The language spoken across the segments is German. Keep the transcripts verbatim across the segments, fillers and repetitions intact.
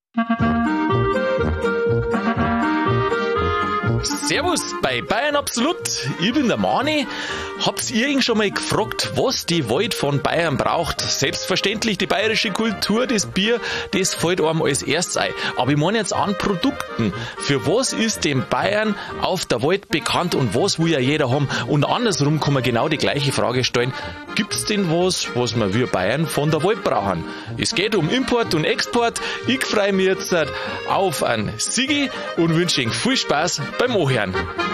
Servus bei Bayern Absolut, ich bin der Mani. Habt ihr irgend schon mal gefragt, was die Welt von Bayern braucht? Selbstverständlich die bayerische Kultur, das Bier, das fällt einem als erstes ein. Aber ich meine jetzt an Produkten. Für was ist denn Bayern auf der Welt bekannt und was will ja jeder haben? Und andersrum kann man genau die gleiche Frage stellen. Gibt's denn was, was wir wir Bayern von der Welt brauchen? Es geht um Import und Export. Ich freue mich jetzt auf einen Sigi und wünsche Ihnen viel Spaß beim Anhören.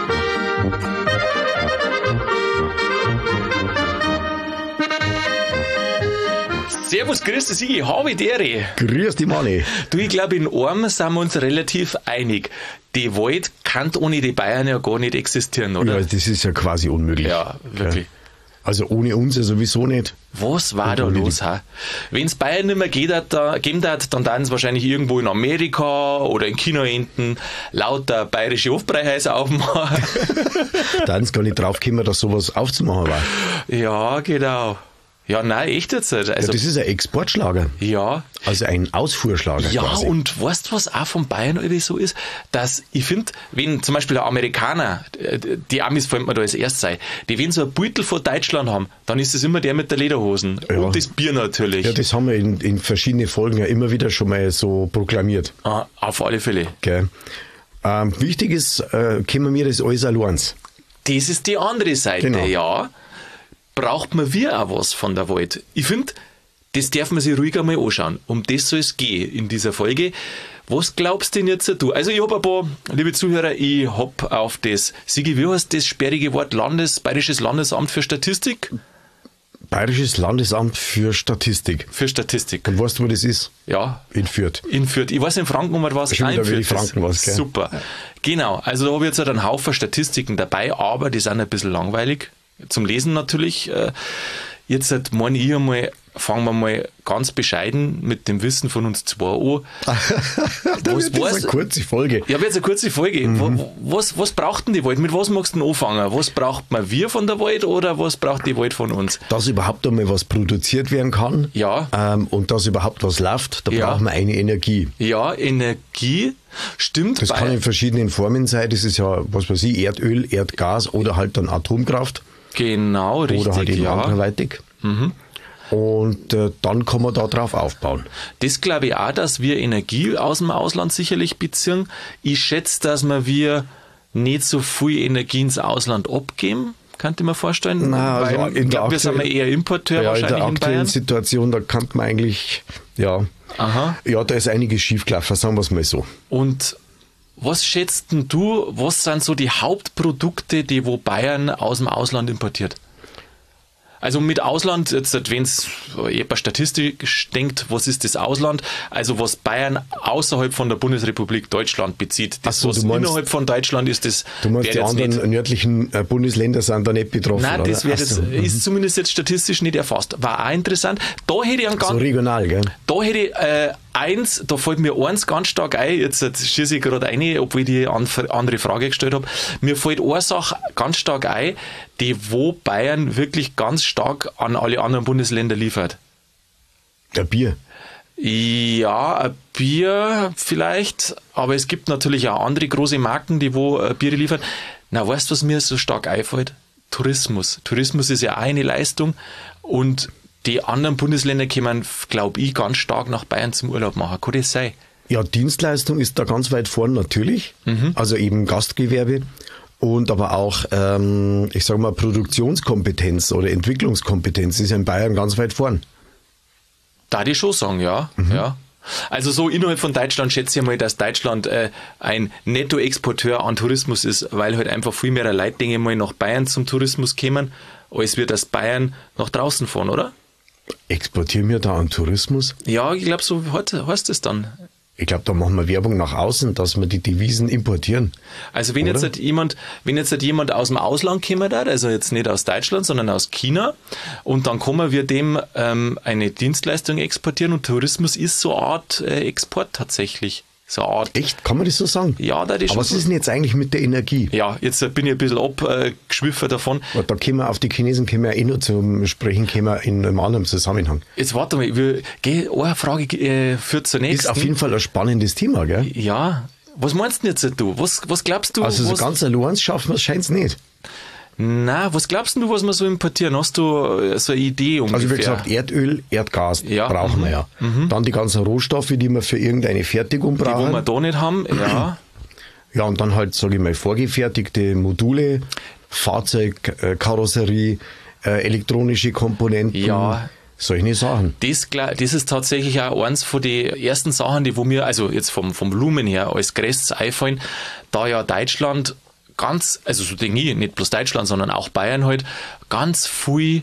Servus, grüß dich, Sigi, habe die Ehre. Grüß dich, Manni. Du, ich glaube, in einem sind wir uns relativ einig. Die Welt kann ohne die Bayern ja gar nicht existieren, oder? Ja, das ist ja quasi unmöglich. Ja, wirklich. Ja. Also ohne uns ja sowieso nicht. Was war da los, ha? Wenn es Bayern nicht mehr geht, da, geben hat, dann dann es wahrscheinlich irgendwo in Amerika oder in China hinten lauter bayerische Hofbräuhäuser aufmachen. Da haben sie gar nicht draufgekommen, dass sowas aufzumachen war. Ja, genau. Ja, nein, echt jetzt nicht. Also, ja, das ist ein Exportschlager. Ja. Also ein Ausfuhrschlager Ja, quasi. und weißt du, was auch von Bayern irgendwie so ist? Dass ich finde, wenn zum Beispiel der Amerikaner, die Amis fällt mir da als erstes ein, die wenn so ein Beutel von Deutschland haben, dann ist das immer der mit der Lederhosen. Ja. Und das Bier natürlich. Ja, das haben wir in, in verschiedenen Folgen ja immer wieder schon mal so proklamiert. Ah, auf alle Fälle. Gell. Ähm, wichtig ist, äh, können wir das alles allein. Das ist die andere Seite, Genau. ja. Braucht man wir auch was von der Welt? Ich finde, das darf man sich ruhig einmal anschauen. Um das soll es gehen in dieser Folge. Was glaubst denn jetzt du? Also ich habe ein paar, liebe Zuhörer, ich habe auf das, Sigi, wie heißt das sperrige Wort, Landes, Bayerisches Landesamt für Statistik? Bayerisches Landesamt für Statistik. Für Statistik. Und weißt du, wo das ist? Ja. In Fürth. In Fürth. Ich weiß in Franken, um was Schon wieder wie in Fürth Franken was, gell? Super. Genau. Also da habe ich jetzt halt einen Haufen Statistiken dabei, aber die sind ein bisschen langweilig. Zum Lesen natürlich. Jetzt halt, meine ich einmal, fangen wir mal ganz bescheiden mit dem Wissen von uns zwei an. Da wird das eine kurze Folge. Ja, wird jetzt eine kurze Folge. Mhm. Was, was braucht denn die Welt? Mit was magst du denn anfangen? Was braucht man wir von der Welt oder was braucht die Welt von uns? Dass überhaupt einmal was produziert werden kann. Ja. Ähm, und dass überhaupt was läuft, da Ja. braucht man eine Energie. Ja, Energie. Stimmt. Das kann in verschiedenen Formen sein. Das ist ja, was weiß ich, Erdöl, Erdgas oder halt dann Atomkraft. Genau, richtig. Oder halt eben ja. anderweitig. Mhm. Und äh, dann kann man da drauf aufbauen. Das glaube ich auch, dass wir Energie aus dem Ausland sicherlich beziehen. Ich schätze, dass wir, wir nicht so viel Energie ins Ausland abgeben. Könnte ich mir vorstellen. Na, also Weil in ich der glaube, wir sind aktuellen- eher Importeur Ja, in wahrscheinlich der in, aktuellen Bayern. Situation, da kann man eigentlich, ja, Aha. ja, da ist einiges schiefgelaufen, sagen wir es mal so. Und was schätzt denn du, was sind so die Hauptprodukte, die wo Bayern aus dem Ausland importiert? Also mit Ausland, jetzt wenn es jemand statistisch denkt, was ist das Ausland? Also was Bayern außerhalb von der Bundesrepublik Deutschland bezieht. Das, Ach so, was du meinst- innerhalb von Deutschland ist, das Du meinst, wär die jetzt anderen nicht. nördlichen äh, Bundesländer sind da nicht betroffen, Nein, oder? das wär Ach jetzt, so, mhm. ist zumindest jetzt statistisch nicht erfasst. War auch interessant. Da hätte ich einen so ganz, regional, gell? da hätte ich äh, eins, da fällt mir eins ganz stark ein, jetzt, jetzt schieße ich gerade rein, obwohl ich die an- andere Frage gestellt habe. Mir fällt eine Sache ganz stark ein, die wo Bayern wirklich ganz stark an alle anderen Bundesländer liefert. Der Bier. Ja, ein Bier vielleicht, aber es gibt natürlich auch andere große Marken, die wo äh, Biere liefern. Na, weißt du, was mir so stark einfällt? Tourismus. Tourismus ist ja auch eine Leistung und die anderen Bundesländer kommen, glaube ich, ganz stark nach Bayern zum Urlaub machen. Kann das sein? Ja, Dienstleistung ist da ganz weit vorn natürlich, Mhm. also eben Gastgewerbe und aber auch, ähm, ich sage mal, Produktionskompetenz oder Entwicklungskompetenz ist ja in Bayern ganz weit vorn. Da die schon sagen, ja. ja. Also so innerhalb von Deutschland schätze ich mal, dass Deutschland äh, ein Nettoexporteur an Tourismus ist, weil halt einfach viel mehr Leute, denke ich mal, nach Bayern zum Tourismus kommen, als wir das Bayern nach draußen fahren, oder? Exportieren wir da an Tourismus? Ja, ich glaube, so heißt es dann. Ich glaube, da machen wir Werbung nach außen, dass wir die Devisen importieren. Also wenn Oder? jetzt halt jemand, wenn jetzt halt jemand aus dem Ausland kommen darf, also jetzt nicht aus Deutschland, sondern aus China, und dann können wir dem ähm, eine Dienstleistung exportieren und Tourismus ist so eine Art äh, Export tatsächlich. So eine Art. Echt? Kann man das so sagen? Ja, da ist Aber was ist denn jetzt eigentlich mit der Energie? Ja, jetzt bin ich ein bisschen abgeschwiffen davon. Da können wir auf die Chinesen können wir ja eh noch zum Sprechen kommen in einem anderen Zusammenhang. Jetzt warte mal, wir, geh, eine Frage äh, führt zur nächsten. Ist auf jeden Fall ein spannendes Thema, gell? Ja, was meinst du jetzt du? Was, was glaubst du? Also so was, ganz allein schaffen wir es scheint es nicht. Na, was glaubst du, was wir so importieren? Hast du so eine Idee ungefähr? Also wie gesagt, Erdöl, Erdgas ja. brauchen mhm. wir ja. Mhm. Dann die ganzen Rohstoffe, die wir für irgendeine Fertigung brauchen. Die, wo wir da nicht haben, ja. Ja, und dann halt, sage ich mal, vorgefertigte Module, Fahrzeug, äh, Karosserie, äh, elektronische Komponenten. Ja. Solche Sachen. Das, das ist tatsächlich auch eins von den ersten Sachen, die wo mir, also jetzt vom, vom Volumen her, als größtes einfallen, da ja Deutschland ganz, also so denke ich, nicht bloß Deutschland, sondern auch Bayern halt, ganz viel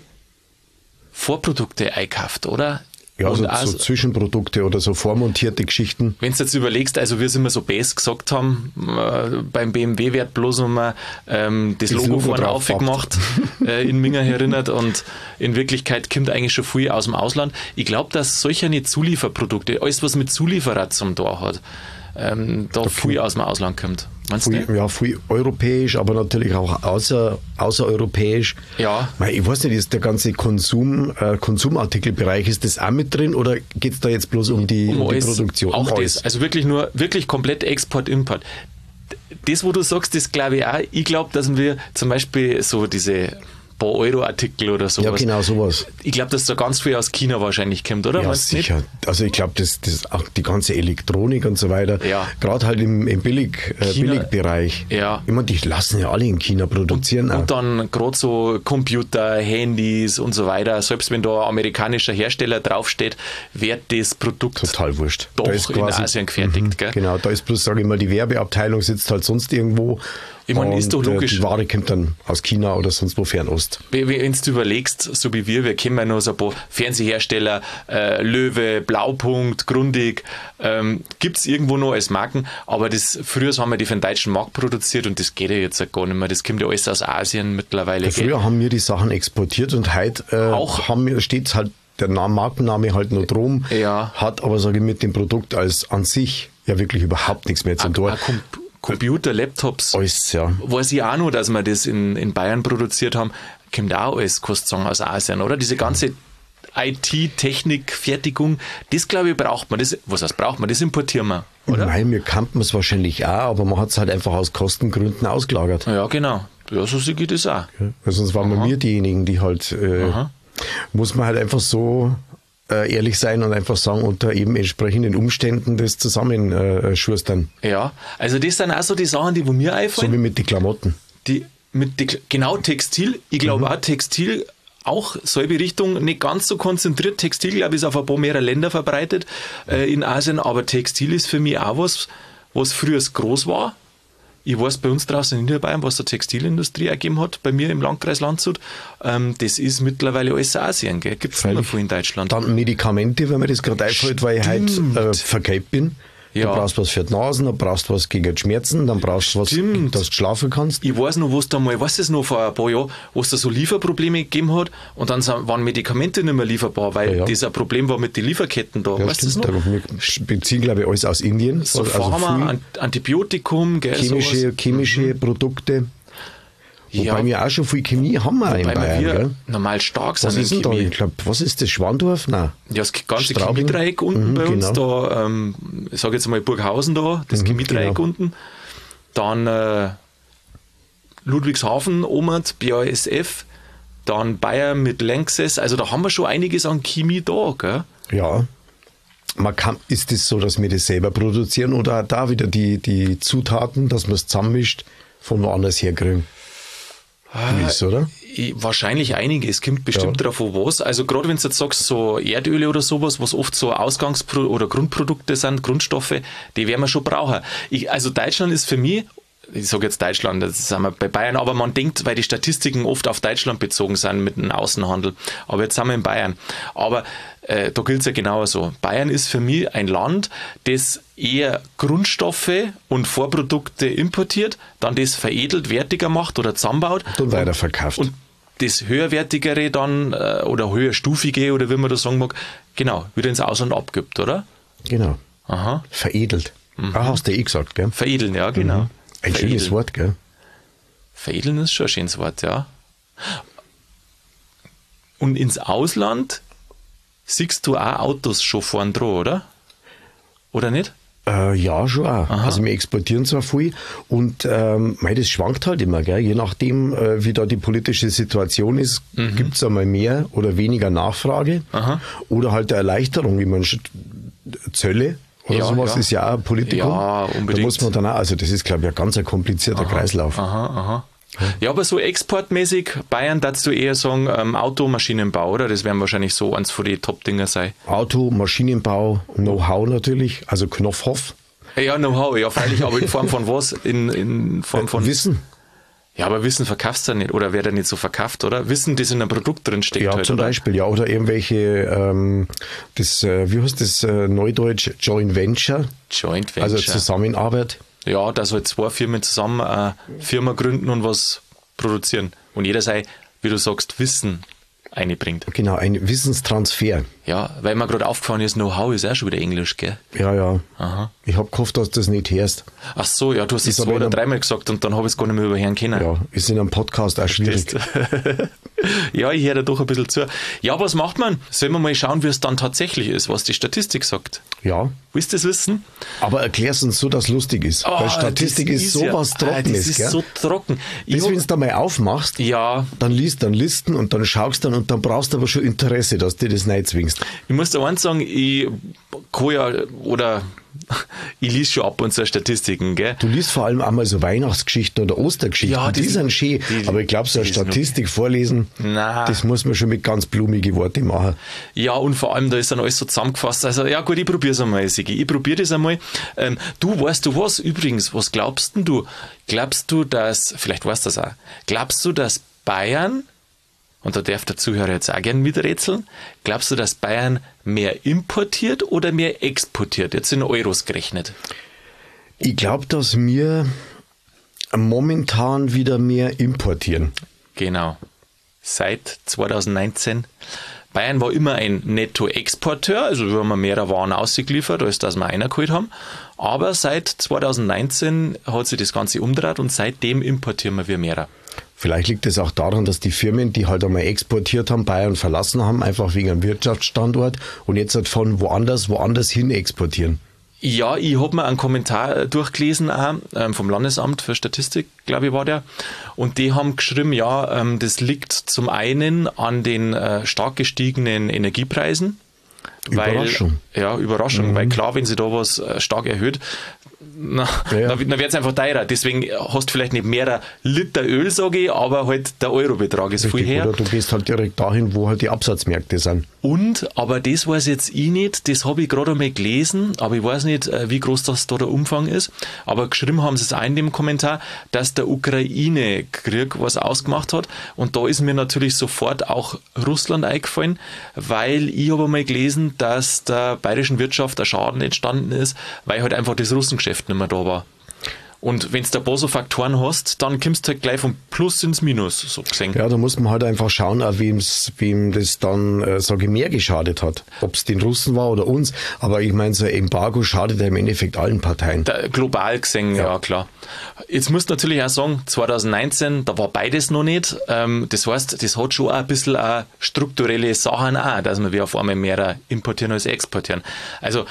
Vorprodukte einkauft, oder? Ja, und so, also, so Zwischenprodukte oder so vormontierte Geschichten. Wenn du jetzt überlegst, also wie es immer so best gesagt haben, äh, beim B M W wird bloß um ähm, das, das Logo, Logo vorne aufgemacht, äh, in Minger erinnert und in Wirklichkeit kommt eigentlich schon viel aus dem Ausland. Ich glaube, dass solche nicht Zulieferprodukte, alles was mit Zulieferer zum Tor hat, ähm, da, da viel aus dem Ausland kommt. Meinst viel, du? Ja, viel europäisch, aber natürlich auch außer, außereuropäisch. Ja. Ich weiß nicht, ist der ganze Konsum, äh, Konsumartikelbereich, ist das auch mit drin oder geht es da jetzt bloß um die, um um die alles, Produktion? Auch um das, also wirklich nur, wirklich komplett Export, Import. Das, wo du sagst, das glaube ich auch. Ich glaube, dass wir zum Beispiel so diese paar Euro-Artikel oder sowas. Ja, genau, sowas. Ich glaube, dass da ganz viel aus China wahrscheinlich kommt, oder? Ja, Meinst du sicher. nicht? Also ich glaube, das, das auch die ganze Elektronik und so weiter, ja. gerade halt im, im Billig, äh, Billigbereich. Ja. Ich meine, die lassen ja alle in China produzieren. Und, auch. und dann gerade so Computer, Handys und so weiter, selbst wenn da ein amerikanischer Hersteller draufsteht, wird das Produkt total wurscht. doch da ist in quasi, Asien gefertigt. Mhm, gell? Genau, da ist bloß, sage ich mal, die Werbeabteilung sitzt halt sonst irgendwo. Ich meine, ist doch logisch. Die Ware kommt dann aus China oder sonst wo Fernost. Wenn du überlegst, so wie wir, wir kennen ja noch so ein paar Fernsehersteller, äh, Löwe, Blaupunkt, Grundig, ähm, gibt es irgendwo noch als Marken, aber das, früher haben wir die für den deutschen Markt produziert und das geht ja jetzt gar nicht mehr. Das kommt ja alles aus Asien mittlerweile. Ja, früher haben wir die Sachen exportiert und heute äh, auch haben wir, steht halt der Markenname halt noch drum, ja. hat aber, sage ich, mit dem Produkt als an sich ja wirklich überhaupt nichts mehr zum Tor. Computer, Laptops, alles, ja. Weiß ich auch noch, dass wir das in, in Bayern produziert haben, kommt auch alles, kannst du sagen, aus Asien, oder? Diese ganze I T, Technik, Fertigung, das glaube ich braucht man. Das, was heißt braucht man? Das importieren wir, oder? Nein, wir kannten es wahrscheinlich auch, aber man hat es halt einfach aus Kostengründen ausgelagert. Ja, genau. Ja, so sehe ich das auch. Ja, weil sonst waren Aha. wir diejenigen, die halt, äh, muss man halt einfach so äh, ehrlich sein und einfach sagen, unter eben entsprechenden Umständen das zusammenschustern. Äh, ja, also das sind auch so die Sachen, die wo mir einfallen. So wie mit den Klamotten. Die, mit die, genau, Textil. Ich glaube mhm. auch Textil, auch selbe Richtung, nicht ganz so konzentriert. Textil, glaube ich, ist auf ein paar mehrere Länder verbreitet äh, in Asien, aber Textil ist für mich auch was, was früher groß war. Ich weiß bei uns draußen in Niederbayern, was der Textilindustrie ergeben hat, bei mir im Landkreis Landshut. Ähm, das ist mittlerweile alles Asien, gell? Gibt es nicht mehr viel in Deutschland. Dann Medikamente, wenn mir das gerade einfällt, weil ich heute äh, verkälbt bin. Ja. Du brauchst was für die Nasen, du brauchst was gegen die Schmerzen, dann brauchst du was, dass du schlafen kannst. Ich weiß noch, was da mal, was ist noch vor ein paar Jahren, wo es da so Lieferprobleme gegeben hat und dann waren Medikamente nicht mehr lieferbar, weil ja, ja. das ein Problem war mit den Lieferketten da. Ja, weißt du das noch? Wir beziehen, glaube ich, alles aus Indien. So also Pharma, viel Antibiotikum, gell, chemische, sowas. chemische mhm. Produkte. Wobei ja. wir auch schon viel Chemie haben wir in Bayern. Wir gell? normal stark sind was ist denn da? Ich glaube, was ist das? Schwandorf? Nein. Ja, das ganze Chemiedreieck unten mhm, bei uns. Genau. Da, ähm, ich sage jetzt mal Burghausen da, das mhm, Chemiedreieck genau. unten. Dann äh, Ludwigshafen, Omert, B A S F. Dann Bayern mit Lanxess. Also da haben wir schon einiges an Chemie da. Gell? Ja. Man kann, ist es das so, dass wir das selber produzieren oder da wieder die, die Zutaten, dass man es zusammenmischt, von woanders herkriegen? Gewiss, oder? Wahrscheinlich einige. Es kommt bestimmt ja. drauf an was. Also gerade wenn du jetzt sagst, so Erdöle oder sowas, was oft so Ausgangspro- oder Grundprodukte sind, Grundstoffe, die werden wir schon brauchen. Ich, also Deutschland ist für mich, ich sage jetzt Deutschland, das sind wir bei Bayern, aber man denkt, weil die Statistiken oft auf Deutschland bezogen sind mit dem Außenhandel. Aber jetzt sind wir in Bayern. Aber äh, da gilt es ja genauso. Bayern ist für mich ein Land, das eher Grundstoffe und Vorprodukte importiert, dann das veredelt, wertiger macht oder zusammenbaut. Und weiterverkauft. Und das höherwertigere dann äh, oder höherstufige oder wie man das sagen mag, genau, wieder ins Ausland abgibt, oder? Genau. Aha. Veredelt. Mhm. Ah, hast du eh gesagt, gell? Veredeln, ja, genau. Mhm. Ein Veredeln. schönes Wort, gell? Veredeln ist schon ein schönes Wort, ja. Und ins Ausland siehst du auch Autos schon vorn dran, oder? Oder nicht? Äh, ja, schon auch. Aha. Also wir exportieren zwar viel und ähm, mei, das schwankt halt immer, gell? Je nachdem, äh, wie da die politische Situation ist, mhm. gibt es einmal mehr oder weniger Nachfrage. Aha. Oder halt eine Erleichterung, wie man Zölle oder ja, sowas ja. ist ja auch ein Politikum. Ja, unbedingt. Da muss man dann auch, also das ist, glaube ich, ein ganz ein komplizierter aha, Kreislauf. Aha, aha. Ja, aber so exportmäßig, Bayern, darfst du eher sagen, ähm, Auto, Maschinenbau, oder? Das werden wahrscheinlich so eins von den Top-Dinger sein. Auto, Maschinenbau, Know-how natürlich, also Knopfhoff. Ja, Know-how, ja, freilich, aber in Form von was? In, in Form von Wissen. Ja, aber Wissen verkaufst du nicht, oder wird er nicht so verkauft, oder? Wissen, das in einem Produkt drin steckt. Ja, halt, zum oder? Beispiel, ja, oder irgendwelche, ähm, das, äh, wie heißt das, äh, Neudeutsch, Joint Venture. Joint Venture. Also Zusammenarbeit. Ja, dass halt zwei Firmen zusammen eine Firma gründen und was produzieren. Und jeder sei, wie du sagst, Wissen einbringt. Genau, ein Wissenstransfer. Ja, weil mir gerade aufgefallen ist, Know-how ist auch schon wieder Englisch, gell? Ja, ja. Aha. Ich habe gehofft, dass du das nicht hörst. Ach so, ja, du hast es zwei oder dreimal gesagt und dann habe ich es gar nicht mehr überhören können. Ja, ist in einem Podcast auch schwierig. Ja, ich höre da doch ein bisschen zu. Ja, was macht man? Sollen wir mal schauen, wie es dann tatsächlich ist, was die Statistik sagt? Ja. Willst du das wissen? Aber erklär's uns so, dass es lustig ist. Oh, weil Statistik ist, ist sowas ja, Trockenes, das ist gell? so trocken. Das, wenn du da mal aufmachst, ja. dann liest dann Listen und dann schaust dann und dann brauchst du aber schon Interesse, dass du das nicht zwingst. Ich muss dir eins sagen, ich kann ja, oder ich lese schon ab und zu Statistiken, gell? Du liest vor allem einmal so Weihnachtsgeschichten oder Ostergeschichten, Ja, die, die sind schön, die, aber ich glaube, so eine Statistik vorlesen, na. das muss man schon mit ganz blumige Worte machen. Ja, und vor allem, da ist dann alles so zusammengefasst. Also, ja gut, ich probiere es einmal, Sigi. Ich probiere das einmal. Ähm, du, weißt du was? Übrigens, was glaubst denn du? Glaubst du, dass, vielleicht weißt du das auch, glaubst du, dass Bayern, und da darf der Zuhörer jetzt auch gern miträtseln, glaubst du, dass Bayern mehr importiert oder mehr exportiert? Jetzt in Euros gerechnet. Ich glaube, dass wir momentan wieder mehr importieren. Genau. Seit zwanzig neunzehn. Bayern war immer ein Nettoexporteur, also wir haben mehr Waren ausgeliefert, als dass wir einer geholt haben. Aber seit zwanzig neunzehn hat sich das Ganze umgedreht und seitdem importieren wir wieder mehr. Vielleicht liegt es auch daran, dass die Firmen, die halt einmal exportiert haben, Bayern verlassen haben, einfach wegen einem Wirtschaftsstandort und jetzt halt von woanders, woanders hin exportieren. Ja, ich habe mir einen Kommentar durchgelesen, auch, ähm, vom Landesamt für Statistik, glaube ich, war der. Und die haben geschrieben, ja, ähm, das liegt zum einen an den äh, stark gestiegenen Energiepreisen. Überraschung. Weil, ja, Überraschung, mhm. weil klar, wenn sie da was äh, stark erhöht, na, ja. dann, dann wird es einfach teurer. Deswegen hast du vielleicht nicht mehr Liter Öl, sage ich, aber halt der Eurobetrag ist Richtig, viel her. Oder du gehst halt direkt dahin, wo halt die Absatzmärkte sind. Und, aber das weiß jetzt ich nicht, das habe ich gerade einmal gelesen, aber ich weiß nicht, wie groß das da der Umfang ist. Aber geschrieben haben sie es auch in dem Kommentar, dass der Ukraine-Krieg was ausgemacht hat. Und da ist mir natürlich sofort auch Russland eingefallen, weil ich habe einmal gelesen, dass der bayerischen Wirtschaft ein Schaden entstanden ist, weil halt einfach das Russengeschäft nicht mehr da war. Und wenn du da ein paar so Faktoren hast, dann kommst du halt gleich vom Plus ins Minus, so gesehen. Ja, da muss man halt einfach schauen, wem's, wem das dann, äh, sage ich, mehr geschadet hat. Ob es den Russen war oder uns. Aber ich meine, so ein Embargo schadet ja im Endeffekt allen Parteien. Da, global gesehen, ja. ja klar. Jetzt musst du natürlich auch sagen, zwanzig neunzehn, da war beides noch nicht. Ähm, das heißt, das hat schon auch ein bisschen auch strukturelle Sachen auch, dass wir wieder auf einmal mehr importieren als exportieren. Also,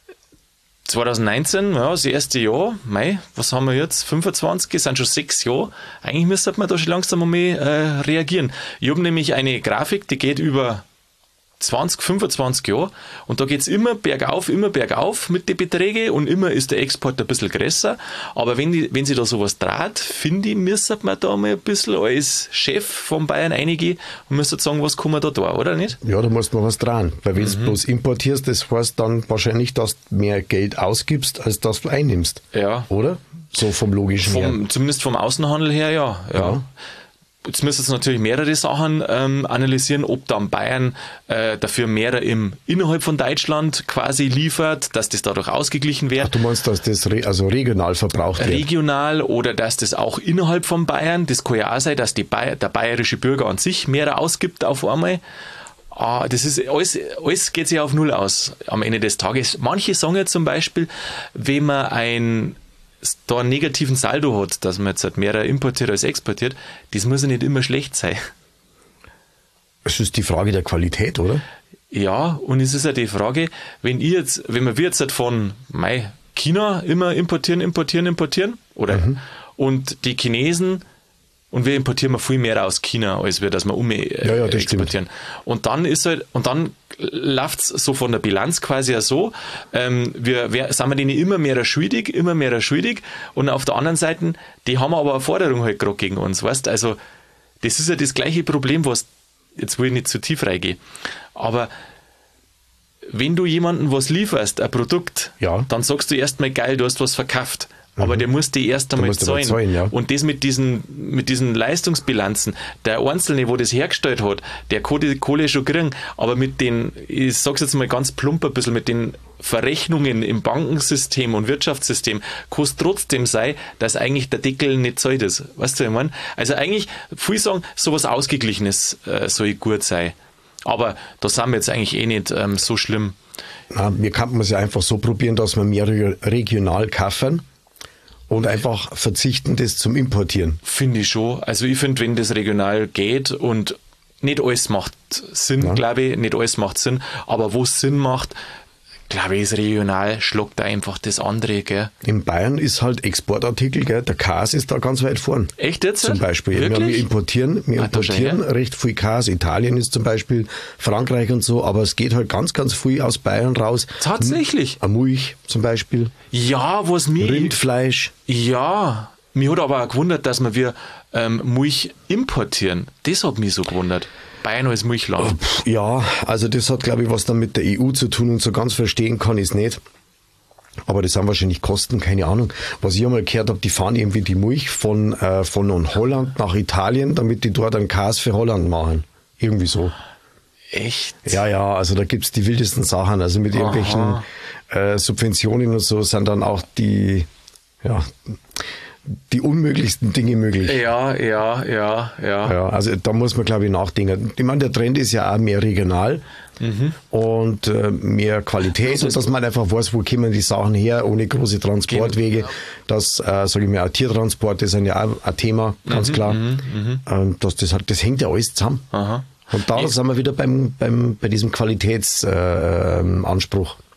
zwanzig neunzehn, ja, das erste Jahr, mei, was haben wir jetzt, fünfundzwanzig, es sind schon sechs Jahre, eigentlich müsste man da schon langsam mal äh, reagieren. Ich habe nämlich eine Grafik, die geht über zwanzig, fünfundzwanzig Jahre und da geht es immer bergauf, immer bergauf mit den Beträgen und immer ist der Export ein bisschen größer, aber wenn, die, wenn sie da sowas dreht, finde ich, müsste man da mal ein bisschen als Chef von Bayern reingehen und müsste sagen, was kann man da tun, oder nicht? Ja, da musst man was dran, weil wenn du mhm. bloß importierst, das heißt dann wahrscheinlich, dass du mehr Geld ausgibst, als dass du einnimmst. Ja. Oder? So vom logischen vom, her. Zumindest vom Außenhandel her, ja. ja. ja. Jetzt müssen wir natürlich mehrere Sachen ähm, analysieren, ob dann Bayern äh, dafür mehr im, innerhalb von Deutschland quasi liefert, dass das dadurch ausgeglichen wird. Ach, du meinst, dass das re- also regional verbraucht wird? Regional oder dass das auch innerhalb von Bayern, das kann ja auch sein, dass die Bayer, der bayerische Bürger an sich mehr ausgibt auf einmal. Ah, das ist alles, alles geht sich auf Null aus am Ende des Tages. Manche sagen ja zum Beispiel, wenn man ein, da einen negativen Saldo hat, dass man jetzt halt mehr importiert als exportiert, das muss ja nicht immer schlecht sein. Es ist die Frage der Qualität, oder? Ja, und es ist ja die Frage, wenn ihr jetzt, wenn wir jetzt halt von Mai, China immer importieren, importieren, importieren, oder? Mhm. Und die Chinesen, und wir importieren viel mehr aus China, als wir, dass wir um äh, ja, ja, exportieren. Stimmt. Und dann ist halt, und dann läuft es so von der Bilanz quasi ja so, ähm, wir, wir sind wir denen immer mehr schuldig, immer mehr schuldig, und auf der anderen Seite, die haben aber eine Forderung halt gerade gegen uns, weißt? Also, das ist ja das gleiche Problem, was, jetzt will ich nicht zu tief reingehen, aber wenn du jemandem was lieferst, ein Produkt, ja. dann sagst du erstmal, geil, du hast was verkauft. Aber mhm. der muss die erst einmal zahlen. zahlen ja. Und das mit diesen, mit diesen Leistungsbilanzen, der Einzelne, wo das hergestellt hat, der kann die Kohle schon kriegen, aber mit den, ich sag's jetzt mal ganz plump ein bisschen, mit den Verrechnungen im Bankensystem und Wirtschaftssystem, kann es trotzdem sein, dass eigentlich der Deckel nicht zahlt ist. Weißt du, was ich meine? Also eigentlich, viele sagen, sowas Ausgeglichenes äh, soll gut sein. Aber da sind wir jetzt eigentlich eh nicht ähm, so schlimm. Na, wir könnten es ja einfach so probieren, dass wir mehr regional kaufen. Und einfach verzichten, das zum Importieren. Finde ich schon. Also ich finde, wenn das regional geht und nicht alles macht Sinn, ja. glaube ich, nicht alles macht Sinn, aber wo es Sinn macht, glaube ich, ist regional, schluckt da einfach das andere, gell? In Bayern ist halt Exportartikel, gell? Der Käse ist da ganz weit vorn. Echt jetzt? Zum Beispiel. Wirklich? Wir, wir importieren, wir ah, importieren recht viel Käse. Italien ist zum Beispiel, Frankreich und so, aber es geht halt ganz, ganz viel aus Bayern raus. Tatsächlich? Eine Milch zum Beispiel. Ja, was mir... Rindfleisch. Ja, mir hat aber auch gewundert, dass wir ähm, Milch importieren. Das hat mich so gewundert. Bayern als Milchland. Ja, also das hat, glaube ich, was dann mit der E U zu tun, und so ganz verstehen kann ich es nicht. Aber das sind wahrscheinlich Kosten, keine Ahnung. Was ich einmal gehört habe, die fahren irgendwie die Milch von, äh, von Holland nach Italien, damit die dort einen Käse für Holland machen. Irgendwie so. Echt? Ja, ja, also da gibt's die wildesten Sachen. Also mit irgendwelchen äh, Subventionen und so sind dann auch die, ja... die unmöglichsten Dinge möglich. Ja, ja, ja, ja. Ja, also da muss man, glaube ich, nachdenken. Ich meine, der Trend ist ja auch mehr regional mhm. und äh, mehr Qualität, also und dass man einfach weiß, wo kommen die Sachen her, ohne große Transportwege. Genau. Das, äh, sage ich mal, auch Tiertransporte sind ja auch ein Thema, ganz mhm, klar. Mhm, ähm, dass das, halt, das hängt ja alles zusammen. Aha. Und da sind wir wieder beim, beim, bei diesem Qualitätsanspruch. Äh,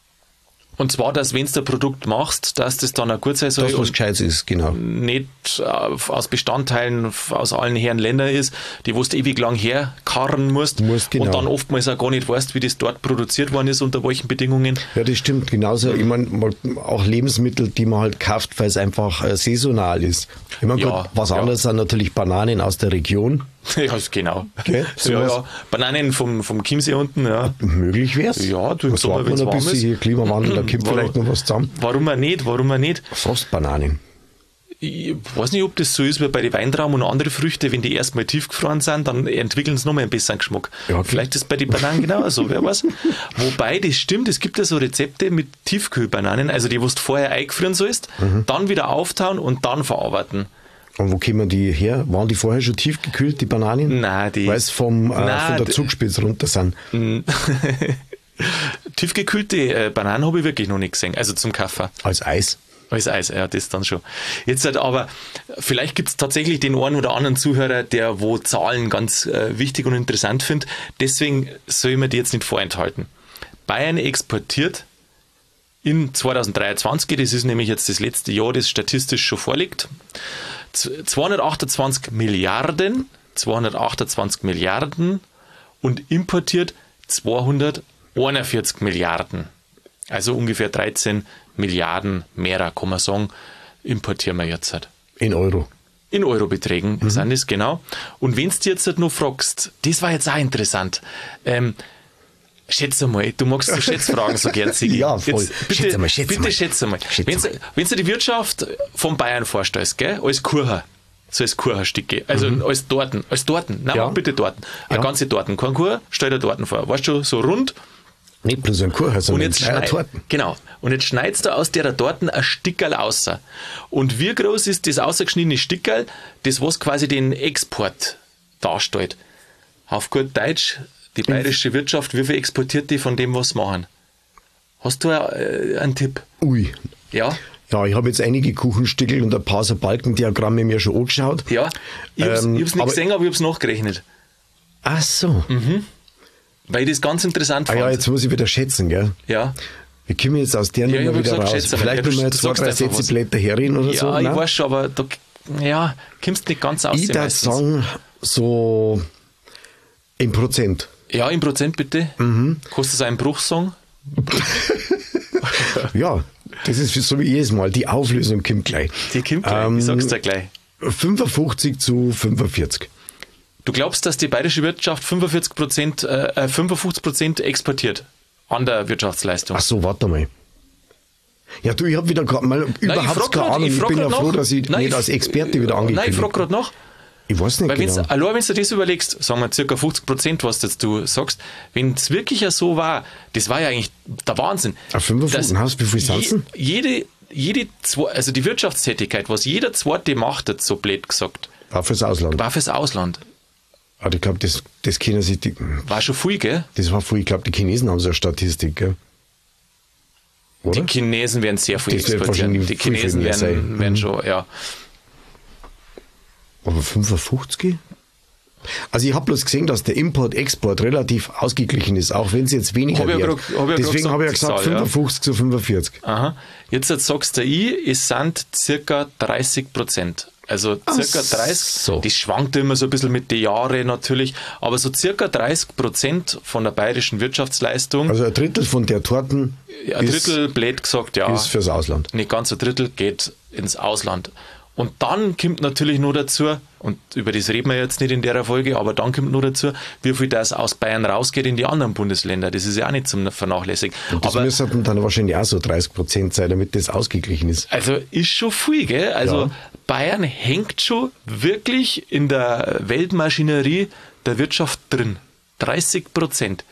Und zwar, dass wenn du ein Produkt machst, dass das dann auch gut sein soll. Das, was Gescheites ist, genau. Nicht aus Bestandteilen aus allen Herren Ländern ist, die wo du ewig lang herkarren musst, musst genau. Und dann oftmals auch gar nicht weißt, wie das dort produziert worden ist, unter welchen Bedingungen. Ja, das stimmt. Genauso, ich meine, auch Lebensmittel, die man halt kauft, weil es einfach äh, saisonal ist. Ich meine, ja, was ja. anderes sind natürlich Bananen aus der Region. Ja, genau. Okay, so ja, ja. Bananen vom, vom Chiemsee unten, ja. Möglich wär's. Ja, du was warten wir noch ein bisschen hier, Klimawandel, da kommt warum, vielleicht noch was zusammen. Warum auch nicht, warum auch nicht? Frostbananen. Ich weiß nicht, ob das so ist wie bei den Weintrauben und andere Früchte, wenn die erstmal tiefgefroren sind, dann entwickeln sie nochmal einen besseren Geschmack. Ja, okay. Vielleicht ist es bei den Bananen genauso, wer weiß. Wobei, das stimmt, es gibt ja so Rezepte mit Tiefkühlbananen, also die, wo du vorher eingefrieren sollst, mhm. dann wieder auftauen und dann verarbeiten. Und wo kommen die her? Waren die vorher schon tiefgekühlt, die Bananen? Nein, die... Weil es vom, äh, von der Zugspitze runter sind. Tiefgekühlte äh, Bananen habe ich wirklich noch nicht gesehen, also zum Kaffee. Als Eis? Als Eis, ja, das dann schon. Jetzt halt aber, vielleicht gibt es tatsächlich den einen oder anderen Zuhörer, der wo Zahlen ganz äh, wichtig und interessant findet. Deswegen soll ich mir die jetzt nicht vorenthalten. Bayern exportiert in zwanzig dreiundzwanzig, das ist nämlich jetzt das letzte Jahr, das statistisch schon vorliegt, zweihundertachtundzwanzig Milliarden, zweihundertachtundzwanzig Milliarden und importiert zweihunderteinundvierzig Milliarden. Also ungefähr dreizehn Milliarden mehr, kann man sagen, importieren wir jetzt halt. In Euro. In Eurobeträgen mhm. sind es, genau. Und wenn du jetzt halt noch fragst, das war jetzt auch interessant, ähm, schätze mal, du magst so Schätzfragen so gern, Sigi. Ja, voll. Jetzt, bitte schätze mal, schätze bitte mal. Schätze mal. Schätze mal. Wenn du die Wirtschaft von Bayern vorstellst, gell, als Kuchen, so als Kuchenstücke, also mhm. als Torten, als Torten, nein, ja. bitte Torten, eine ja. ganze Torten, kein Kuchen, stell dir Torten vor, weißt du, so rund. Nicht bloß ein Kuchen, sondern und jetzt Torten. Genau. Und jetzt schneidest du aus der Torten ein Stickerl raus. Und wie groß ist das ausgeschnittene Stickerl, das was quasi den Export darstellt? Auf gut Deutsch, Die bayerische Wirtschaft, wie viel exportiert die von dem, was sie machen? Hast du äh, einen Tipp? Ui. Ja? Ja, ich habe jetzt einige Kuchenstückel und ein paar so Balkendiagramme mir schon angeschaut. Ja, ich habe es Ähm, nicht aber- gesehen, aber ich habe es nachgerechnet. Ach so. Weil ich das ganz interessant Ah fand. ja, jetzt muss ich wieder schätzen, gell? ja. Wir kommen jetzt aus der Ja, ich Nummer hab wieder gesagt, raus. schätze mal. Vielleicht Ja, du- müssen wir du jetzt zwei, sagst drei einfach Sätze was. Blätter herreden oder Ja, so. ich Nein? weiß schon, aber da ja, kommst nicht ganz aus. Ich würde meistens. sagen, so im Prozent. Ja, im Prozent bitte. Mhm. Kannst du so einen Bruch sagen? Ja, das ist so wie jedes Mal. Die Auflösung kommt gleich. Die kommt gleich, Ähm, ich sag's dir gleich. fünfundfünfzig zu fünfundvierzig. Du glaubst, dass die bayerische Wirtschaft fünfundvierzig Prozent, äh, fünfundfünfzig Prozent exportiert an der Wirtschaftsleistung? Ach so, warte mal. Ja, du, ich habe wieder grad mal Nein, überhaupt frag keine grad- Ahnung. Ich, frag bin ja grad froh, nach. dass ich Nein, nicht ich- als Experte wieder Nein, angekündigt ich frage habe. gerade nach. Ich weiß nicht Weil wenn's, genau. allein wenn du das überlegst, sagen wir circa fünfzig Prozent, was jetzt du sagst, wenn es wirklich ja so war, das war ja eigentlich der Wahnsinn. Ah, fünfundfünfzig, dass hast du wie viel je, sind's? jede, jede, zwe- also die Wirtschaftstätigkeit, was jeder Zweite macht, hat so blöd gesagt, War fürs Ausland. war fürs Ausland. Aber ich glaube, das, das kennen sich die, War schon viel, gell? das war viel. Ich glaube, die Chinesen haben so eine Statistik, gell? Oder? Die Chinesen werden sehr viel Das wird exportieren. wahrscheinlich Die viel, viel Chinesen mehr werden, sein. werden Mhm. schon, ja. Aber fünfundfünfzig? Also ich habe bloß gesehen, dass der Import-Export relativ ausgeglichen ist, auch wenn es jetzt weniger Hab ich ja wird. grad- hab ich ja Deswegen grad habe ich ja gesagt, gesagt die Zahl, ja. fünfundfünfzig zu fünfundvierzig. Aha. Jetzt, jetzt sagst du ich, es sind circa dreißig Prozent. Also circa Ach dreißig, so. das schwankt immer so ein bisschen mit den Jahren natürlich, aber so circa dreißig Prozent von der bayerischen Wirtschaftsleistung, Also ein Drittel von der Torten ein ist, Drittel, blöd gesagt, ja, ist fürs Ausland. nicht ganz ein Drittel geht ins Ausland. Und dann kommt natürlich nur dazu, und über das reden wir jetzt nicht in der Folge, aber dann kommt nur dazu, wie viel das aus Bayern rausgeht in die anderen Bundesländer. Das ist ja auch nicht zum Vernachlässigen. Und das Aber müssten dann wahrscheinlich auch so dreißig Prozent sein, damit das ausgeglichen ist. also ist schon viel, gell? Also Ja. Bayern hängt schon wirklich in der Weltmaschinerie der Wirtschaft drin. dreißig Prozent.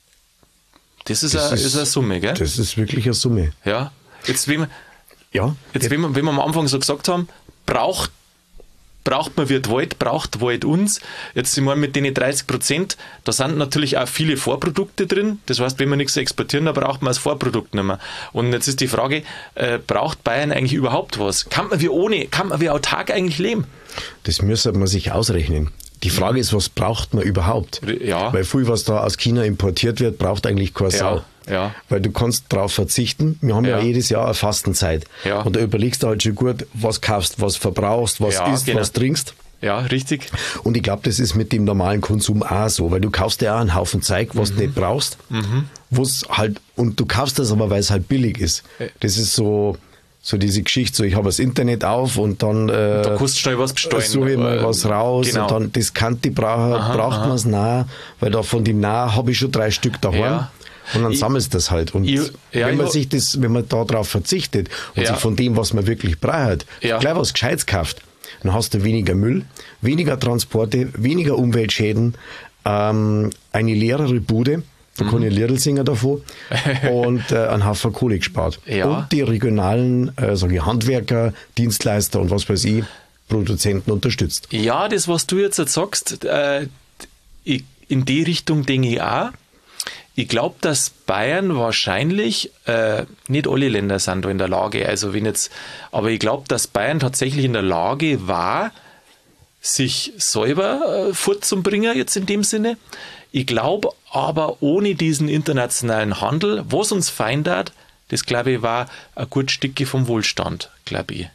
Das ist, Das eine, ist- ist eine Summe, gell? Das ist wirklich eine Summe. Ja. Jetzt, wenn wir, Ja, jetzt wenn, wir, wenn wir am Anfang so gesagt haben, braucht, braucht man wird Wald, braucht Wald uns. Jetzt sind wir mit den dreißig Prozent, da sind natürlich auch viele Vorprodukte drin. Das heißt, wenn wir nichts exportieren, dann braucht man das Vorprodukt nicht mehr. Und jetzt ist die Frage, äh, braucht Bayern eigentlich überhaupt was? Kann man wie ohne, kann man wie autark eigentlich leben? das müsste man sich ausrechnen. Die Frage ist, was braucht man überhaupt? Ja. Weil viel, was da aus China importiert wird, braucht eigentlich keine Sau. ja. Weil du kannst drauf verzichten. Wir haben ja, Ja. jedes Jahr eine Fastenzeit. Ja. Und da überlegst du halt schon gut, was kaufst, was verbrauchst, was Ja, isst, genau. was trinkst. Ja, richtig. Und ich glaube, das ist mit dem normalen Konsum auch so, weil du kaufst ja auch einen Haufen Zeug, was Mhm. du nicht brauchst, wo's halt, und du kaufst das aber, weil es halt billig ist. Das ist so, so diese Geschichte, so ich habe das Internet auf und dann äh, Da kannst du schnell was bestellen. suche ich mal Äh, was raus genau. und dann das Kante braucht, braucht man es nah, weil da von den nah habe ich schon drei Stück daheim. Ja. Und dann Ich- sammelst du das halt. Und ich- ja, wenn man ich- sich das, wenn man da drauf verzichtet und Ja. sich von dem, was man wirklich braucht, Ja. gleich was Gescheites kauft, dann hast du weniger Müll, weniger Transporte, weniger Umweltschäden, ähm, eine leerere Bude, da kann ich ein Liedl singen davon, und äh, einen Haufen Kohle gespart. Ja. Und die regionalen äh, sag ich, Handwerker, Dienstleister und was weiß ich, Produzenten unterstützt. Ja, das, was du jetzt sagst, äh, ich, in die Richtung denke ich auch. Ich glaube, dass Bayern wahrscheinlich, äh, nicht alle Länder sind da in der Lage, also wenn jetzt, aber ich glaube, dass Bayern tatsächlich in der Lage war, sich selber äh, fortzubringen, jetzt in dem Sinne. Ich glaube aber, ohne diesen internationalen Handel, was uns fein hat, das glaube ich war ein gut Stückchen vom Wohlstand, glaube ich.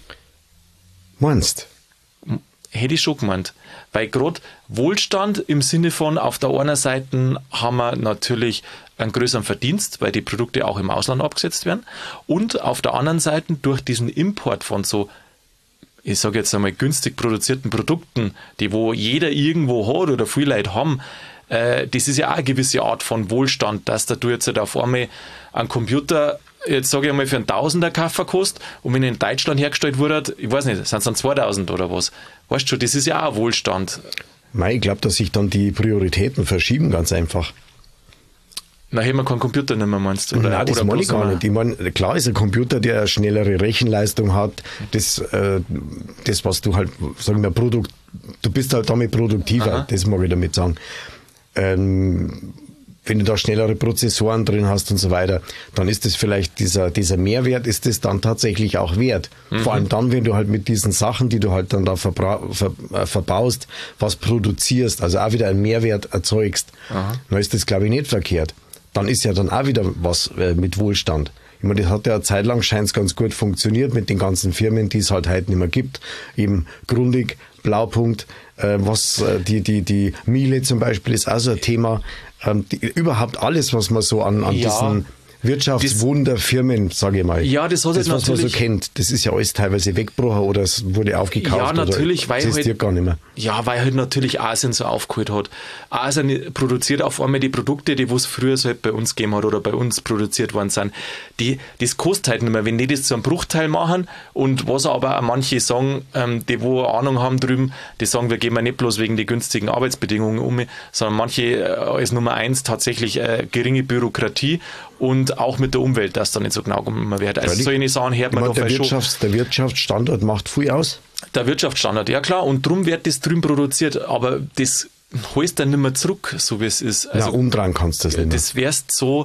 Meinst? Hätte ich schon gemeint. Weil gerade Wohlstand im Sinne von, auf der einen Seite haben wir natürlich einen größeren Verdienst, weil die Produkte auch im Ausland abgesetzt werden. Und auf der anderen Seite durch diesen Import von so, ich sage jetzt einmal, günstig produzierten Produkten, die wo jeder irgendwo hat oder viele Leute haben, äh, das ist ja auch eine gewisse Art von Wohlstand, dass da du jetzt halt auf einmal einen Computer, jetzt sage ich einmal, für einen Tausender kaufen kannst und wenn er in Deutschland hergestellt wurde, ich weiß nicht, sind es dann zweitausend oder was? Weißt du, das ist ja auch ein Wohlstand. Mei, ich glaube, dass sich dann die Prioritäten verschieben, ganz einfach. Na, hätten wir keinen Computer nicht mehr, meinst du? Oder, Nein, das oder meine ich bloß gar einmal- nicht. Ich meine, klar ist ein Computer, der eine schnellere Rechenleistung hat, das, äh, das was du halt, sagen wir, Produkt, du bist halt damit produktiver, Aha. das mag ich damit sagen. ähm, wenn du da schnellere Prozessoren drin hast und so weiter, dann ist das vielleicht dieser, dieser Mehrwert, ist das dann tatsächlich auch wert. Mhm. Vor allem dann, wenn du halt mit diesen Sachen, die du halt dann da verbra- ver- äh, verbaust, was produzierst, also auch wieder einen Mehrwert erzeugst, aha, dann ist das, glaube ich, nicht verkehrt. Dann ist ja dann auch wieder was äh, mit Wohlstand. Ich meine, das hat ja eine Zeit lang, scheint es ganz gut funktioniert mit den ganzen Firmen, die es halt heute nicht mehr gibt. Eben Grundig, Blaupunkt, äh, was äh, die, die, die Miele zum Beispiel ist auch so ein Thema. Ähm, die, überhaupt alles, was man so an, an ja, diesen Wirtschaftswunderfirmen, sage ich mal. Ja, das hat das, was natürlich, man so kennt, das ist ja alles teilweise weggebrochen oder es wurde aufgekauft. Ja, natürlich, oder weil existiert halt, gar nicht mehr. Ja, weil halt natürlich Asien so aufgeholt hat. Asien produziert auf einmal die Produkte, die es früher so halt bei uns gegeben hat oder bei uns produziert worden sind. Die, das kostet halt nicht mehr, wenn die das zu einem Bruchteil machen und was aber auch manche sagen, ähm, die wo eine Ahnung haben drüben, die sagen, wir gehen mal nicht bloß wegen die günstigen Arbeitsbedingungen um, sondern manche äh, als Nummer eins tatsächlich äh, geringe Bürokratie und auch mit der Umwelt, dass da nicht so genau genommen wird. Also ja, solche Sachen hört man doch der, Wirtschafts-, der Wirtschaftsstandort macht viel aus. Der Wirtschaftsstandort, ja klar, und darum wird das drüben produziert, aber das holst dann nicht mehr zurück, so wie es ist. Also, ja, umdrehen kannst du das nicht mehr. Das wärst so,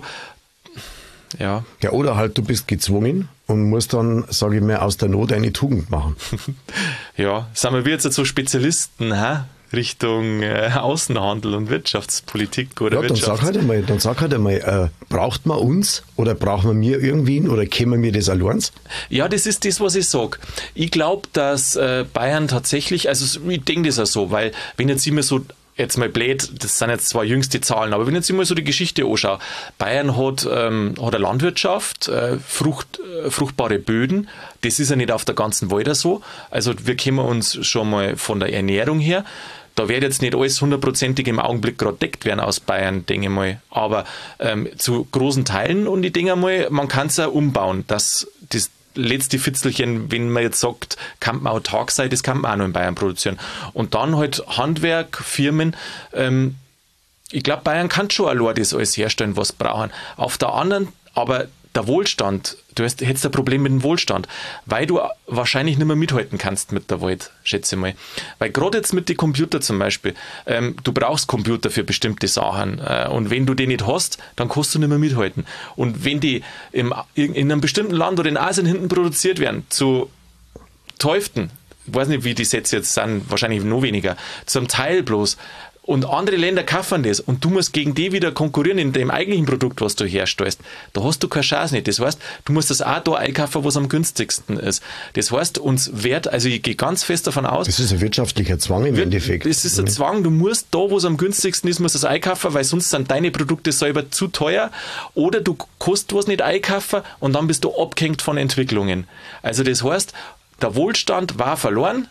ja. Ja, oder halt du bist gezwungen und musst dann, sage ich mal, aus der Not eine Tugend machen. Ja, sind wir jetzt so Spezialisten, hä? Richtung äh, Außenhandel und Wirtschaftspolitik oder ja, dann Wirtschafts- sag halt einmal, dann sag halt einmal äh, braucht man uns oder braucht man mir irgendwen oder können wir das allein? Ja, das ist das, was ich sage. Ich glaube, dass äh, Bayern tatsächlich, also ich denke das auch so, weil wenn jetzt immer so jetzt mal blöd, das sind jetzt zwar jüngste Zahlen, aber wenn ich jetzt immer so die Geschichte anschaue, Bayern hat, ähm, hat eine Landwirtschaft, äh, Frucht, äh, fruchtbare Böden, das ist ja nicht auf der ganzen Welt so, also wir kennen uns schon mal von der Ernährung her, da wird jetzt nicht alles hundertprozentig im Augenblick gerade deckt werden aus Bayern, denke ich mal, aber ähm, zu großen Teilen und ich denke mal, man kann es ja umbauen, dass das letzte Fitzelchen, wenn man jetzt sagt, kann man autark sein, das kann man auch noch in Bayern produzieren. Und dann halt Handwerk, Firmen, ähm, ich glaube, Bayern kann schon allein das alles herstellen, was brauchen. Auf der anderen, aber der Wohlstand, du hast, hättest ein Problem mit dem Wohlstand, weil du wahrscheinlich nicht mehr mithalten kannst mit der Welt, schätze ich mal. Weil gerade jetzt mit den Computern zum Beispiel, ähm, du brauchst Computer für bestimmte Sachen äh, und wenn du die nicht hast, dann kannst du nicht mehr mithalten. Und wenn die im, in einem bestimmten Land oder in Asien hinten produziert werden, zu Teuften, ich weiß nicht, wie die Sätze jetzt sind, wahrscheinlich noch weniger, zum Teil bloß, und andere Länder kaufen das und du musst gegen die wieder konkurrieren in dem eigentlichen Produkt, was du herstellst. Da hast du keine Chance nicht. Das heißt, du musst das auch da einkaufen, was am günstigsten ist. Das heißt, uns wert, also ich gehe ganz fest davon aus. Das ist ein wirtschaftlicher Zwang im Endeffekt. Das ist ein Zwang, du musst da, wo es am günstigsten ist, musst du das einkaufen, weil sonst sind deine Produkte selber zu teuer oder du kannst was nicht einkaufen und dann bist du abgehängt von Entwicklungen. Also das heißt, der Wohlstand war verloren,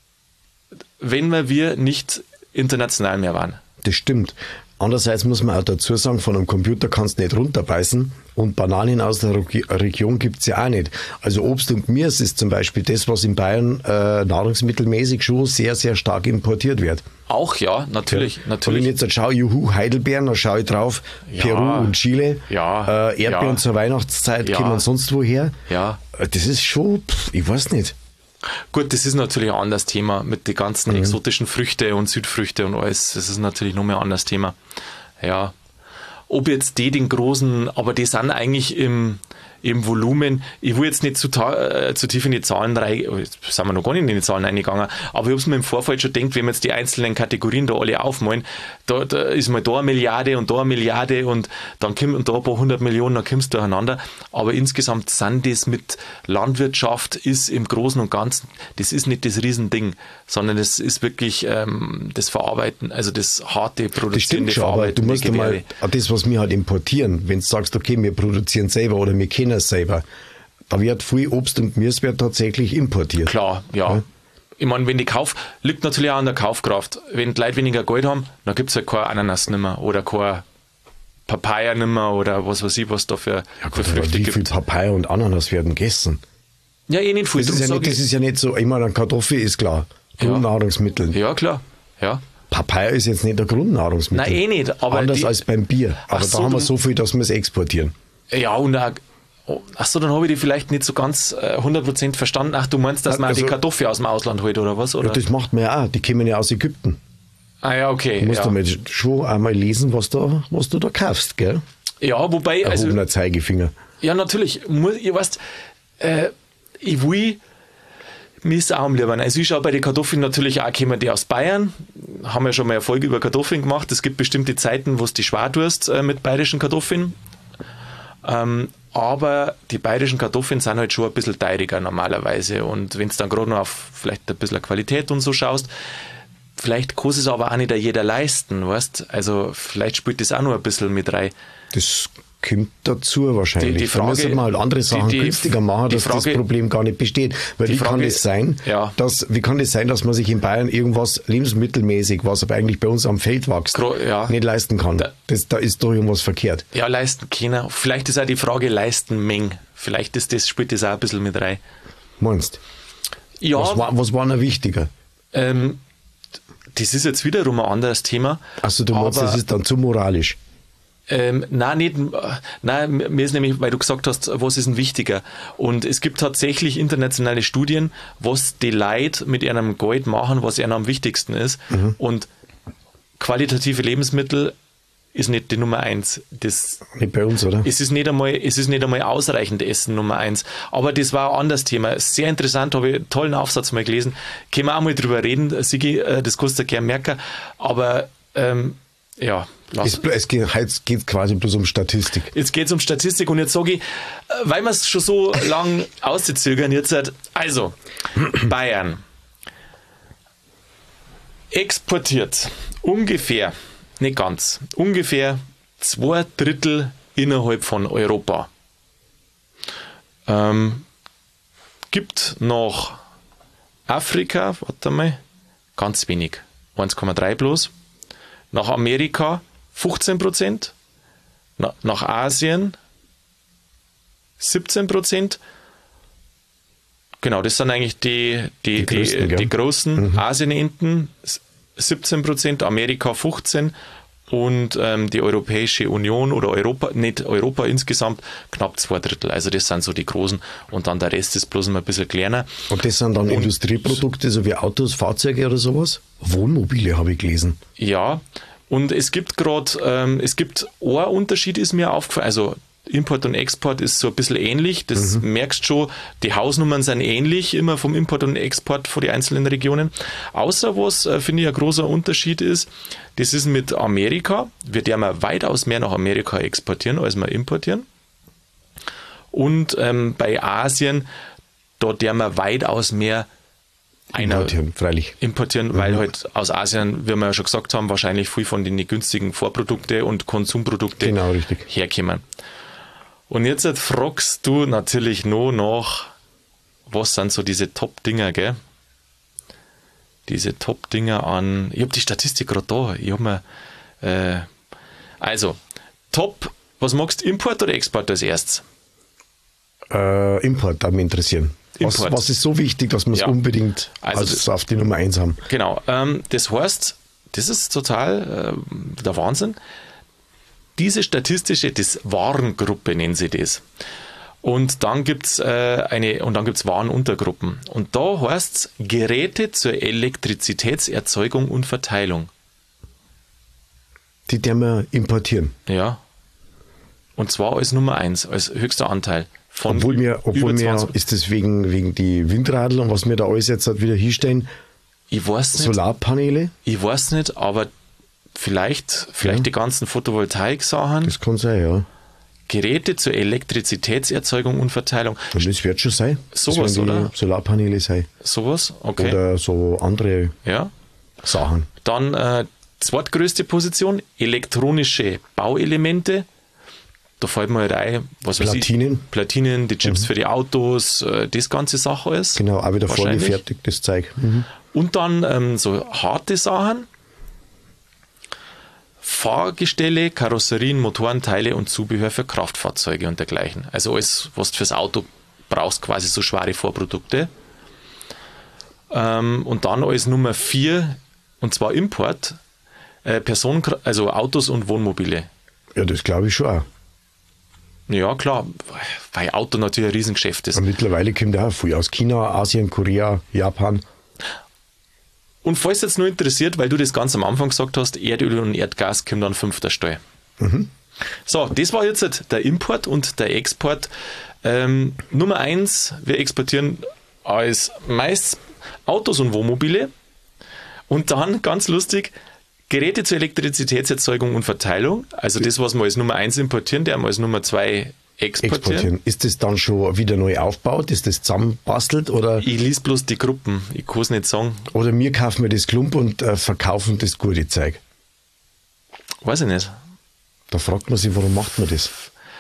wenn wir nicht international mehr waren. Das stimmt. Andererseits muss man auch dazu sagen, von einem Computer kannst du nicht runterbeißen und Bananen aus der Region gibt es ja auch nicht. Also Obst und Gemüse ist zum Beispiel das, was in Bayern äh, nahrungsmittelmäßig schon sehr, sehr stark importiert wird. Auch ja, natürlich. Ja. natürlich. Und wenn ich jetzt schaue, juhu, Heidelbeeren, dann schaue ich drauf, ja. Peru und Chile, ja. äh, Erdbeeren ja. zur Weihnachtszeit ja. kommen sonst woher. Ja. Das ist schon, pff, ich weiß nicht. Gut, das ist natürlich ein anderes Thema mit den ganzen mhm. exotischen Früchte und Südfrüchte und alles. Das ist natürlich noch mehr ein anderes Thema. Ja. Ob jetzt die den großen, aber die sind eigentlich im, im Volumen, ich will jetzt nicht zu, äh, zu tief in die Zahlen rein, jetzt sind wir noch gar nicht in die Zahlen reingegangen, aber ich habe es mir im Vorfeld schon gedacht, wenn wir jetzt die einzelnen Kategorien da alle aufmalen, da, da ist mal da eine Milliarde und da eine Milliarde und dann kommt und da ein paar hundert Millionen, dann kommst du durcheinander. Aber insgesamt sind das mit Landwirtschaft ist im Großen und Ganzen, das ist nicht das Riesending, sondern das ist wirklich ähm, das Verarbeiten, also das harte produzierende das Verarbeiten. Aber du musst Gewerbe. mal das, was wir halt importieren, wenn du sagst, okay, wir produzieren selber oder wir kennen es selber, da wird viel Obst und Gemüse wird tatsächlich importiert. Klar, ja. ja. Ich meine, wenn die Kauf, liegt natürlich auch an der Kaufkraft. Wenn die Leute weniger Geld haben, dann gibt es halt kein Ananas nimmer oder kein Papaya nimmer oder was weiß ich, was da für, ja gut, für Früchte wie gibt. Wie viel Papaya und Ananas werden gegessen? Ja, eh nicht viel. Das, ist ja nicht, das ist ja nicht so, ich meine, Kartoffel ist klar, Grundnahrungsmittel. Ja, klar, ja. Papaya ist jetzt nicht ein Grundnahrungsmittel. Nein, eh nicht. Aber anders die, als beim Bier. Aber da so, haben wir so viel, dass wir es exportieren. Ja, und auch, achso, dann habe ich die vielleicht nicht so ganz äh, hundert Prozent verstanden. Ach, du meinst, dass man also, die Kartoffel aus dem Ausland holt oder was? Oder? Ja, das macht man ja auch. Die kommen ja aus Ägypten. Ah ja, okay. Du musst ja. damit schon einmal lesen, was, da, was du da kaufst, gell? Ja, wobei... Also, Erhobener Zeigefinger. ja, natürlich. Muss, ihr weißt, äh, ich will... Mir ist auch am liebsten. Also ich schaue bei den Kartoffeln natürlich auch, kommen die aus Bayern. Haben ja schon mal Erfolge über Kartoffeln gemacht. Es gibt bestimmte Zeiten, wo es die schwer tust äh, mit bayerischen Kartoffeln. Ähm, aber die bayerischen Kartoffeln sind halt schon ein bisschen teuriger normalerweise. Und wenn du dann gerade noch auf vielleicht ein bisschen Qualität und so schaust, vielleicht kann es aber auch nicht jeder leisten, weißt? Also vielleicht spielt das auch noch ein bisschen mit rein. Das kommt dazu wahrscheinlich. Die, die Frage, da müssen wir halt andere Sachen die, die, günstiger machen, dass Frage, das Problem gar nicht besteht. Weil wie Frage, kann es sein, ja. dass, wie kann es sein, dass man sich in Bayern irgendwas lebensmittelmäßig, was aber eigentlich bei uns am Feld wächst, Gro- ja. nicht leisten kann? Da, das, da ist doch irgendwas verkehrt. Ja, leisten können. Vielleicht ist auch die Frage leisten Menge. Vielleicht ist das, spielt das auch ein bisschen mit rein. Meinst du? Ja. Was war, was war noch wichtiger? Ähm, das ist jetzt wiederum ein anderes Thema. Also du meinst, aber, das ist dann zu moralisch? Ähm, nein, nicht, nein, mir ist nämlich, weil du gesagt hast, was ist denn wichtiger? Und es gibt tatsächlich internationale Studien, was die Leute mit ihrem Geld machen, was ihnen am wichtigsten ist. Mhm. Und qualitative Lebensmittel ist nicht die Nummer eins. Das, nicht bei uns, oder? Es ist nicht einmal, es ist nicht einmal ausreichend Essen Nummer eins. Aber das war ein anderes Thema. Sehr interessant, habe ich einen tollen Aufsatz mal gelesen. Können wir auch mal drüber reden, Sigi, das kannst du gerne merken. Aber, ähm, ja. Es, es, geht, es geht quasi bloß um Statistik. Jetzt geht es um Statistik und jetzt sage ich, weil wir es schon so lang auszögern, jetzt halt, also, Bayern exportiert ungefähr, nicht ganz, ungefähr zwei Drittel innerhalb von Europa. Ähm, gibt noch Afrika, warte mal, ganz wenig, eins Komma drei bloß. Nach Amerika fünfzehn Prozent, nach Asien siebzehn Prozent. Genau, das sind eigentlich die, die, die, größten, die, die großen mhm. Asien-Enten, siebzehn Prozent, Amerika fünfzehn Prozent und ähm, die Europäische Union oder Europa, nicht Europa insgesamt, knapp zwei Drittel. Also das sind so die großen und dann der Rest ist bloß immer ein bisschen kleiner. Und das sind dann und, Industrieprodukte, so wie Autos, Fahrzeuge oder sowas? Wohnmobile habe ich gelesen. Ja, und es gibt gerade, ähm, es gibt ein Unterschied ist mir aufgefallen, also Import und Export ist so ein bisschen ähnlich, das mhm. merkst schon, die Hausnummern sind ähnlich, immer vom Import und Export von den einzelnen Regionen. Außer was, äh, finde ich, ein großer Unterschied ist, das ist mit Amerika, wir dürfen weitaus mehr nach Amerika exportieren, als wir importieren. Und ähm, bei Asien, da dürfen wir weitaus mehr Einer importieren, freilich. Importieren, mhm. weil halt aus Asien, wie wir ja schon gesagt haben, wahrscheinlich viel von den günstigen Vorprodukte und Konsumprodukte genau, richtig. herkommen. Und jetzt fragst du natürlich noch nach, was sind so diese Top-Dinger, gell? Diese Top-Dinger an, ich habe die Statistik gerade da, ich habe mir, äh, also, Top, was magst du, Import oder Export als erstes? Äh, Import, würde mich interessieren. Was, was ist so wichtig, dass wir es ja. unbedingt also als das, auf die Nummer eins haben? Genau, ähm, das heißt, das ist total äh, der Wahnsinn. Diese statistische, das Warengruppe nennen sie das. Und dann gibt es äh, eine, und dann gibt es Warenuntergruppen. Und da heißt es Geräte zur Elektrizitätserzeugung und Verteilung. Die dürfen wir importieren. Ja. Und zwar als Nummer eins, als höchster Anteil. Von obwohl mir, obwohl mir ist das wegen, wegen die Windradl und was wir da alles jetzt wieder hinstellen. Ich weiß nicht. Solarpaneele? Ich weiß nicht, aber vielleicht, vielleicht ja. die ganzen Photovoltaik-Sachen. Das kann sein, ja. Geräte zur Elektrizitätserzeugung und Verteilung. Und das wird schon sein. Sowas, oder? Solarpaneele sein. Sowas, okay. Oder so andere ja. Sachen. Dann äh, zweitgrößte Position, elektronische Bauelemente. Da fällt mir halt ein, was Platinen. weiß ich, Platinen, die Chips mhm. für die Autos, äh, das ganze Sache ist. Genau, auch wieder vorgefertigtes Zeug. Mhm. Und dann ähm, so harte Sachen, Fahrgestelle, Karosserien, Motoren, Teile und Zubehör für Kraftfahrzeuge und dergleichen. Also alles, was du fürs Auto brauchst, quasi so schwere Vorprodukte. Ähm, und dann als Nummer vier, und zwar Import, äh, Personen, also Autos und Wohnmobile. Ja, das glaube ich schon auch. Ja, klar, weil Auto natürlich ein Riesengeschäft ist. Und mittlerweile kommt auch viel aus China, Asien, Korea, Japan. Und falls jetzt nur interessiert, weil du das ganz am Anfang gesagt hast, Erdöl und Erdgas kommen dann fünfter Stelle. Mhm. So, das war jetzt der Import und der Export. Ähm, Nummer eins, wir exportieren als meist Autos und Wohnmobile. Und dann, ganz lustig, Geräte zur Elektrizitätserzeugung und Verteilung. Also das, was wir als Nummer eins importieren, der wir als Nummer zwei exportieren. exportieren. Ist das dann schon wieder neu aufgebaut? Ist das zusammenbastelt? Oder? Ich lese bloß die Gruppen, ich kann es nicht sagen. Oder wir kaufen mir das Klump und äh, verkaufen das gute Zeug. Weiß ich nicht. Da fragt man sich, warum macht man das?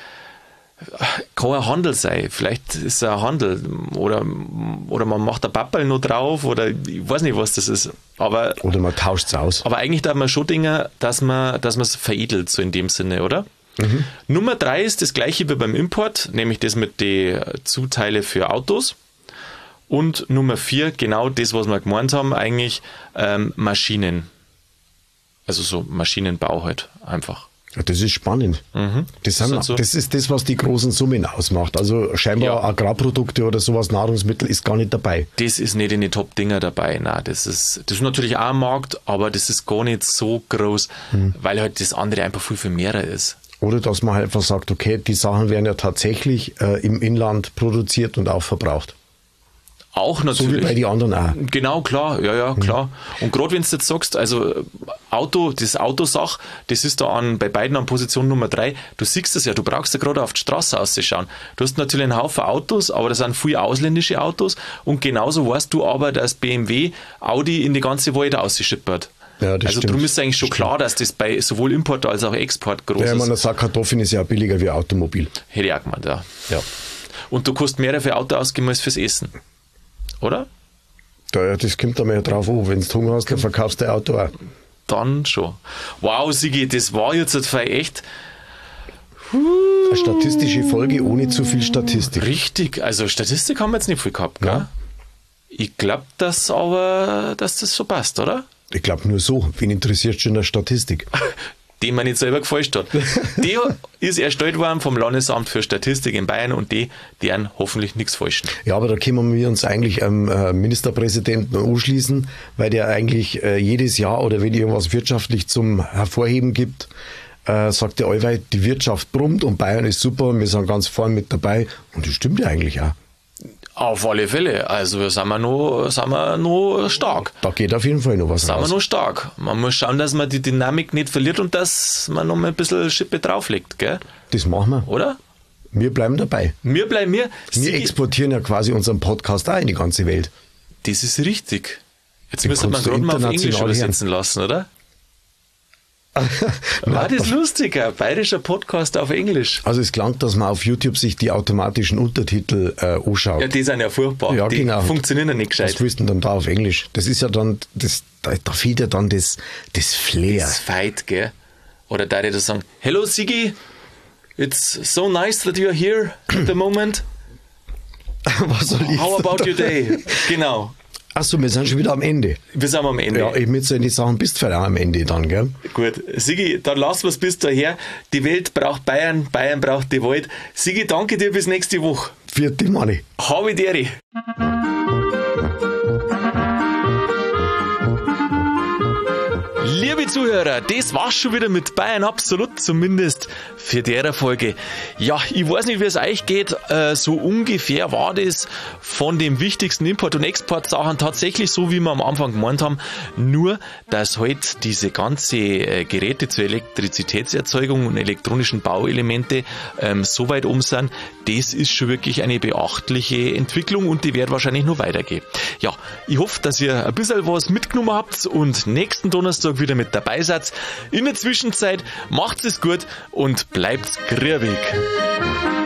Kann ein Handel sein, vielleicht ist es ein Handel oder, oder man macht ein Papperl noch drauf oder ich weiß nicht, was das ist. Aber, oder man tauscht es aus. Aber eigentlich darf man schon Dinge, dass man dass man es veredelt, so in dem Sinne, oder? Mhm. Nummer drei ist das gleiche wie beim Import, nämlich das mit den Zuteile für Autos. Und Nummer vier, genau das, was wir gemeint haben, eigentlich ähm, Maschinen. Also so Maschinenbau halt einfach. Ja, das ist spannend. Mhm. Das, sind, das, so. das ist das, was die großen Summen ausmacht. Also scheinbar ja. Agrarprodukte oder sowas, Nahrungsmittel ist gar nicht dabei. Das ist nicht in den Top-Dinger dabei. Nein, das ist, das ist natürlich auch ein Markt, aber das ist gar nicht so groß, mhm. weil halt das andere einfach viel, viel mehr ist. Oder dass man halt einfach sagt, okay, die Sachen werden ja tatsächlich äh, im Inland produziert und auch verbraucht. Auch natürlich. So wie bei den anderen auch. Genau, klar, ja, ja, klar. Mhm. Und gerade wenn du jetzt sagst, also Auto, das Autosach, das ist da an, bei beiden an Position Nummer drei, du siehst das ja, du brauchst ja gerade auf die Straße auszuschauen. Du hast natürlich einen Haufen Autos, aber das sind viele ausländische Autos und genauso weißt du aber, dass B M W, Audi in die ganze Welt ausschippert. Ja, das also stimmt. darum ist es eigentlich schon stimmt. klar, dass das bei sowohl Import als auch Export groß ja, ist. Ja, man sagt, Kartoffeln ist ja auch billiger wie Automobil. Hätte ich auch gemeint, ja. ja. Und du kannst mehr für Auto ausgeben als fürs Essen. Oder? Ja, das kommt da mal drauf an. Wenn du Hunger hast, dann verkaufst du dein Auto auch. Dann schon. Wow, Sigi, das war jetzt echt... Eine statistische Folge ohne zu viel Statistik. Richtig, also Statistik haben wir jetzt nicht viel gehabt, gell? Ja. Ich glaube, dass aber, dass das so passt, oder? Ich glaube nur so. Wen interessiert schon in der Statistik? Die mir nicht selber gefälscht hat. Die ist erstellt worden vom Landesamt für Statistik in Bayern und die, deren hoffentlich nichts falschen. Ja, aber da können wir uns eigentlich am ähm, Ministerpräsidenten anschließen, weil der eigentlich äh, jedes Jahr oder wenn irgendwas wirtschaftlich zum Hervorheben gibt, äh, sagt der allweil, die Wirtschaft brummt und Bayern ist super und wir sind ganz vorn mit dabei. Und das stimmt ja eigentlich auch. Auf alle Fälle. Also sind wir noch, sind wir noch stark. Da geht auf jeden Fall noch was sind raus. Sind wir noch stark. Man muss schauen, dass man die Dynamik nicht verliert und dass man noch mal ein bisschen Schippe drauflegt, gell? Das machen wir. Oder? Wir bleiben dabei. Wir bleiben wir. Wir exportieren ja quasi unseren Podcast auch in die ganze Welt. Das ist richtig. Jetzt müssen wir gerade mal auf Englisch übersetzen lassen, oder? War das lustig, ein bayerischer Podcast auf Englisch. Also es klang, dass man auf YouTube sich die automatischen Untertitel äh, anschaut. Ja, die sind ja furchtbar. Ja, die genau. funktionieren ja nicht gescheit. Was willst du denn dann da auf Englisch? Das ist ja dann, das, da, da fehlt ja dann das, das Flair. Das Fight, gell? Oder da hätte ich sagen, hello Sigi, it's so nice that you're here at the moment. Was soll ich How about da? your day? Genau. Achso, wir sind schon wieder am Ende. Wir sind am Ende. Ja, ich mit so in die Sachen bist du auch am Ende dann, gell? Gut. Sigi, dann lassen wir es bis daher. Die Welt braucht Bayern, Bayern braucht die Welt. Sigi, danke dir, bis nächste Woche. Vierte Mani. Habe Deri. Liebe Zuhörer, das war's schon wieder mit Bayern Absolut, zumindest für der Folge. Ja, ich weiß nicht, wie es euch geht, äh, so ungefähr war das von den wichtigsten Import- und Exportsachen tatsächlich so, wie wir am Anfang gemeint haben, nur, dass halt diese ganze äh, Geräte zur Elektrizitätserzeugung und elektronischen Bauelemente ähm, so weit um sind, das ist schon wirklich eine beachtliche Entwicklung und die wird wahrscheinlich noch weitergehen. Ja, ich hoffe, dass ihr ein bisschen was mitgenommen habt und nächsten Donnerstag wieder mit dabei seid. In der Zwischenzeit macht's es gut und bleibt grübig.